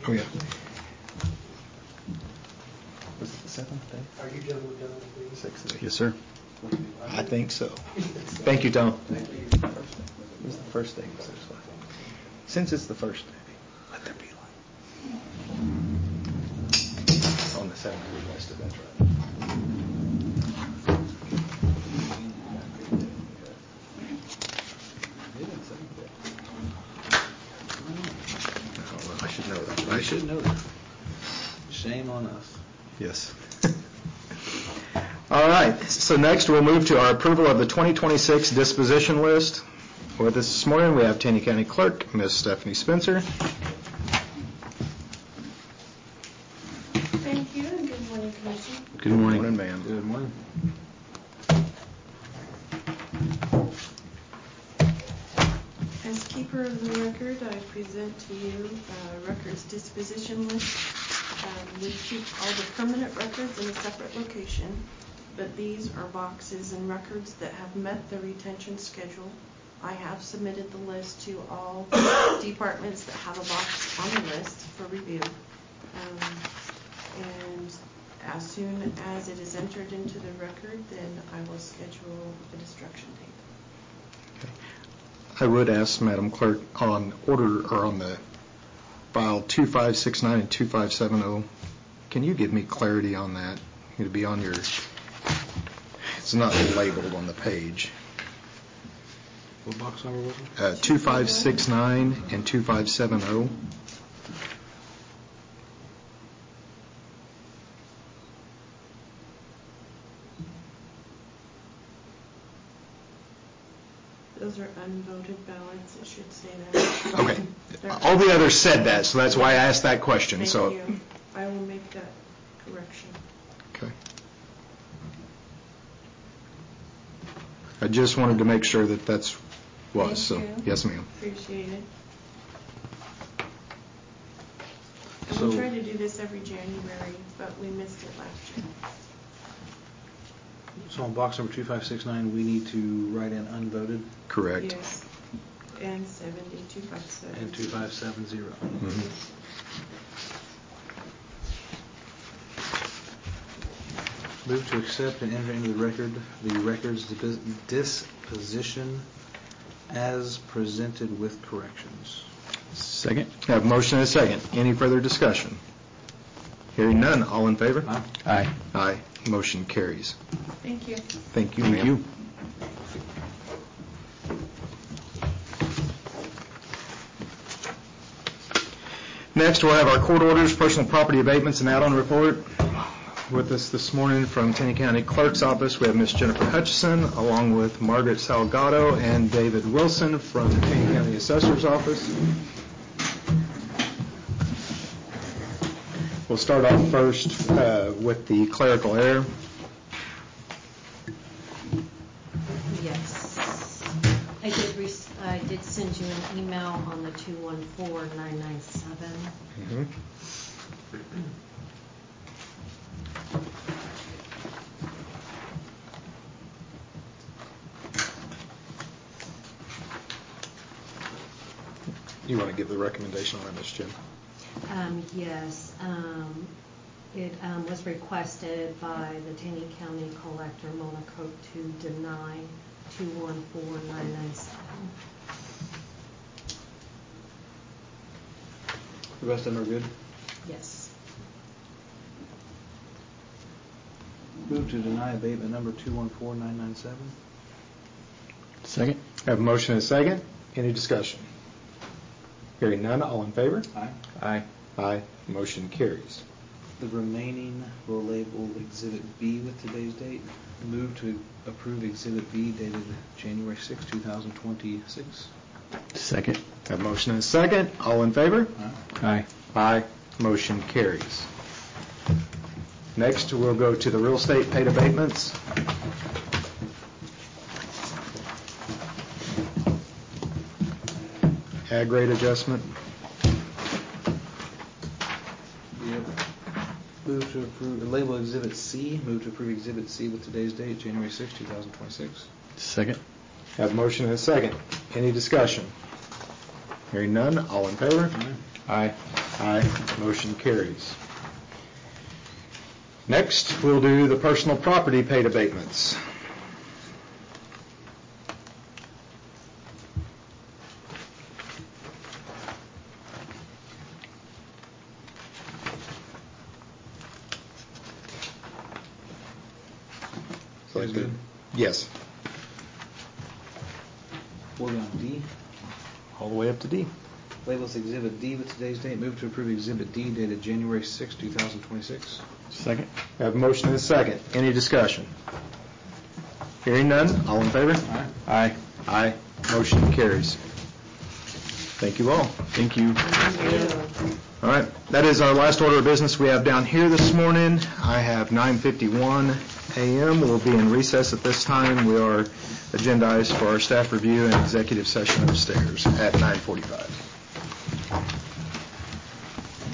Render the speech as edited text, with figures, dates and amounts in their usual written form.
Oh, yeah. Was it the 7th day? Are you gentlemen done with the 6th. Yes, sir. I think so. Thank you, Tom. Thank you. It was the first day. Was there, so since it's the first day, let there be light. On the 7th, we rested. That's right. I should know that. I should know that. Shame on us. Yes. All right. So next we'll move to our approval of the 2026 disposition list. With us this morning we have Taney County Clerk, Ms. Stephanie Spencer. Thank you, and good morning, Commission. Good morning. Good morning, ma'am. Good morning. As keeper of the record, I present to you records disposition list. We keep all the permanent records in a separate location, but these are boxes and records that have met the retention schedule. I have submitted the list to all departments that have a box on the list for review. And as soon as it is entered into the record, then I will schedule a destruction date. Okay. I would ask, Madam Clerk, on order or on the file 2569 and 2570, can you give me clarity on that? It'll be on your, it's not labeled on the page. What box number was it? 2569 and 2570. Those are unvoted ballots, it should say that. Okay. All the others said that, so that's why I asked that question. Thank So. you. I will make that correction. Okay. I just wanted to make sure that that's was. So, Thank you. yes, ma'am. Appreciate it. So- We try to do this every January, but we missed it last year. So on box number 2569, we need to write in unvoted Correct. Yes. And 70257. and 2570. Mm-hmm. Move to accept and enter into the record the records disposition as presented with corrections. Second. I have a motion and a second. Any further discussion? Hearing none. All in favor? Aye. Aye. Aye. Motion carries. Thank you. Thank you, Thank ma'am. you. Next, we'll have our court orders, personal property abatements, and add-on report. With us this morning from Taney County Clerk's Office, we have Ms. Jennifer Hutchison, along with Margaret Salgado and David Wilson from the Taney County Assessor's Office. We'll start off first with the clerical error. Yes. I did send you an email on the 214997. Mm-hmm. You want to give the recommendation on that, Ms. Jim? Yes. It was requested by the Taney County Collector, Mona Coke, to deny 214997. The rest of them are good? Yes. Move to deny abatement number 214997. Second. I have a motion and a second. Any discussion? Hearing none, all in favor? Aye. Aye. Aye. Motion carries. The remaining will label Exhibit B with today's date. Move to approve Exhibit B dated January 6, 2026. Second. I have a motion and a second. All in favor? Aye. Aye. Motion carries. Next, we'll go to the real estate paid abatements. Ag rate adjustment. Move to approve, label Exhibit C. Move to approve Exhibit C with today's date, January 6, 2026. Second. I have a motion and a second. Any discussion? Hearing none, all in favor? Aye. Aye. Aye. Motion carries. Next, we'll do the personal property paid abatements. Sounds good. Yes, We're on D. all the way up to D. Labels Exhibit D with today's date. Move to approve Exhibit D dated January 6, 2026. Second. Have a motion and a second. Any discussion? Hearing none, all in favor? Aye. Aye. Aye. Motion carries. Thank you all. Thank you. All right, that is our last order of business we have down here this morning. I have 9:51 a.m. We'll be in recess at this time. We are agendized for our staff review and executive session upstairs at 9:45.